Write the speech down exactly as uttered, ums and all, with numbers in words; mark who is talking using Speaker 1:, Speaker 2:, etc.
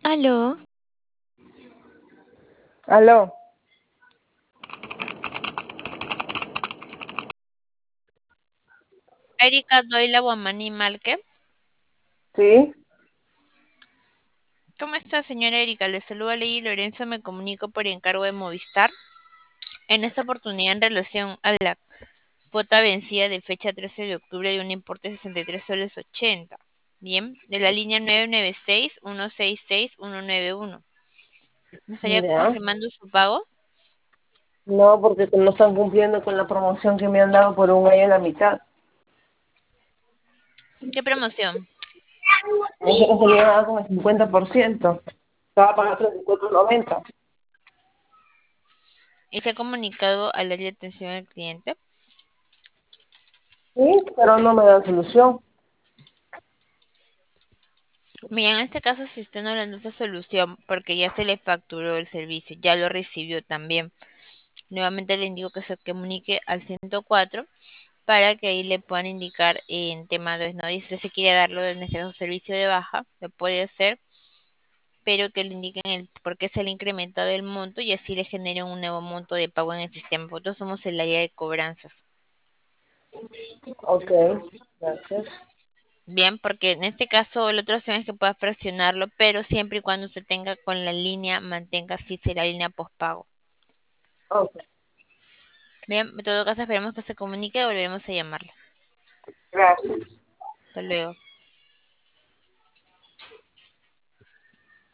Speaker 1: Aló,
Speaker 2: Aló,
Speaker 1: Erika Doyle Guamani Malque.
Speaker 2: ¿sí?
Speaker 1: ¿Cómo está, señora Erika? Le saluda Ley Lorenzo, me comunico por encargo de Movistar. En esta oportunidad, en relación a la cuota vencida de fecha trece de octubre de un importe de sesenta y tres soles ochenta. Bien, de la línea nueve nueve seis uno seis seis uno nueve uno. ¿Me estaría
Speaker 2: Ya.
Speaker 1: confirmando su pago?
Speaker 2: No, porque no están cumpliendo con la promoción que me han dado por un año y la mitad.
Speaker 1: ¿Qué promoción?
Speaker 2: Me dijeron que me iban a dar como el cincuenta por ciento. Estaba pagando treinta y cuatro noventa.
Speaker 1: ¿Y se ha comunicado al área de atención al cliente?
Speaker 2: Sí, pero no me dan solución.
Speaker 1: Mira, en este caso, si usted no le da esa solución, porque ya se le facturó el servicio, ya lo recibió también. Nuevamente le indico que se comunique al ciento cuatro para que ahí le puedan indicar en tema de, ¿no? Y si usted se quiere darlo en este caso servicio de baja, lo puede hacer, pero que le indiquen el por qué se le ha incrementado el monto y así le generen un nuevo monto de pago en el sistema. Nosotros somos el área de cobranzas.
Speaker 2: Ok, gracias.
Speaker 1: Bien, porque en este caso la otra opción es que pueda fraccionarlo, pero siempre y cuando usted tenga con la línea, mantenga así la línea postpago.
Speaker 2: Ok,
Speaker 1: Bien, en todo caso esperemos que se comunique y volveremos a llamarla.
Speaker 2: gracias.
Speaker 1: Hasta luego.